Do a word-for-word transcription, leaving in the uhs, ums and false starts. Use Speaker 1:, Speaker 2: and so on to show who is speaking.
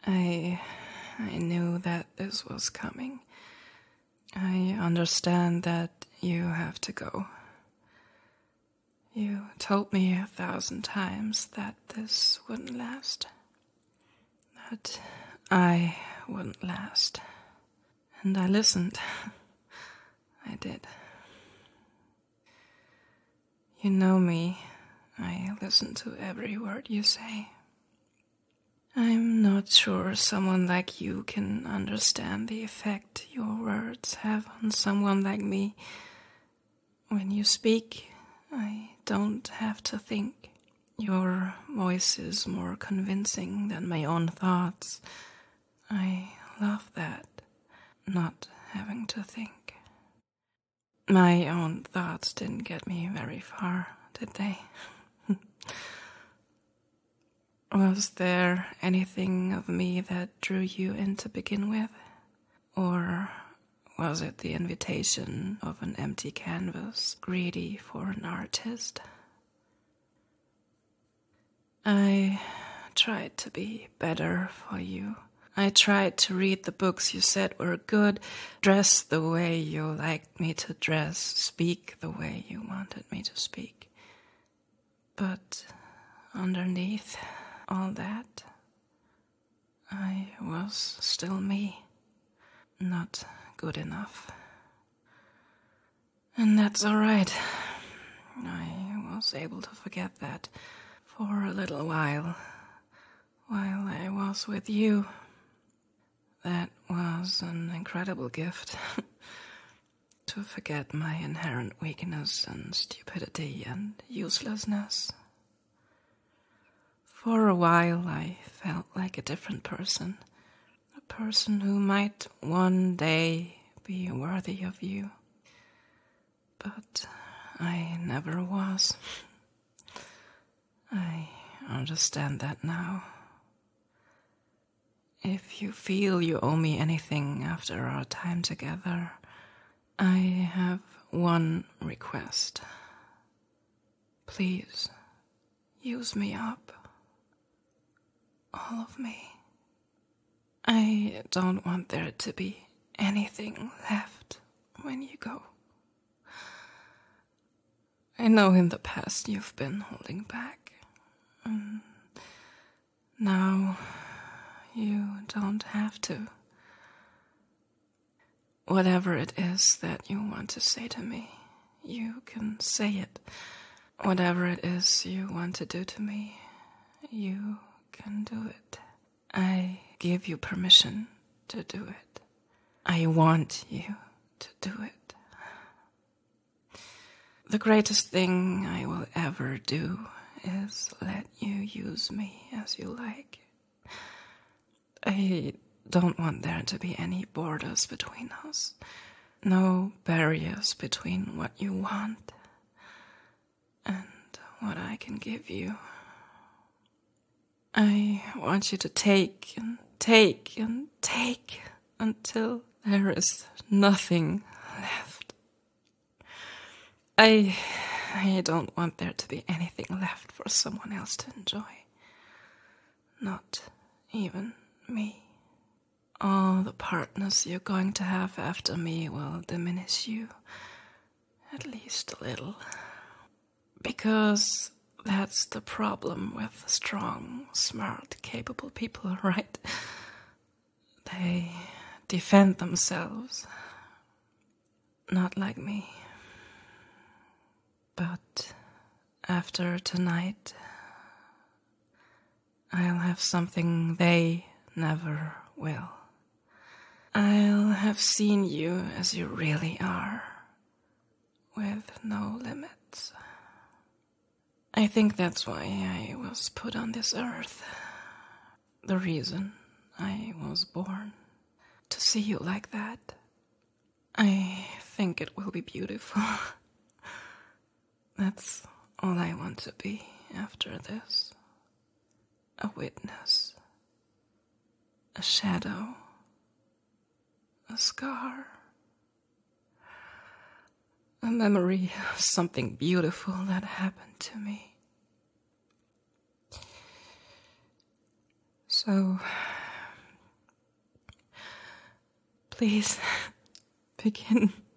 Speaker 1: I... I knew that this was coming. I understand that you have to go. You told me a thousand times that this wouldn't last. That I wouldn't last. And I listened. I did. You know me. I listen to every word you say. I'm not sure someone like you can understand the effect your words have on someone like me. When you speak, I don't have to think. Your voice is more convincing than my own thoughts. I love that, not having to think. My own thoughts didn't get me very far, did they? Was there anything of me that drew you in to begin with? Or was it the invitation of an empty canvas, greedy for an artist? I tried to be better for you. I tried to read the books you said were good, dress the way you liked me to dress, speak the way you wanted me to speak. But underneath all that, I was still me, not good enough. And that's all right. I was able to forget that for a little while, while I was with you. That was an incredible gift, to forget my inherent weakness and stupidity and uselessness. For a while I felt like a different person, a person who might one day be worthy of you. But I never was. I understand that now. If you feel you owe me anything after our time together, I have one request. Please, use me up. All of me. I don't want there to be anything left when you go. I know in the past you've been holding back. And now you don't have to. Whatever it is that you want to say to me, you can say it. Whatever it is you want to do to me, you can do it. I give you permission to do it. I want you to do it. The greatest thing I will ever do is let you use me as you like. I don't want there to be any borders between us. No barriers between what you want and what I can give you. I want you to take and take and take until there is nothing left. I, I don't want there to be anything left for someone else to enjoy. Not even me. All the partners you're going to have after me will diminish you, at least a little. Because that's the problem with strong, smart, capable people, right? They defend themselves. Not like me. But after tonight, I'll have something they never will. I'll have seen you as you really are, with no limits. I think that's why I was put on this earth. The reason I was born. To see you like that. I think it will be beautiful. That's all I want to be after this. A witness. A shadow. A scar. A memory of something beautiful that happened to me. So, Please, begin.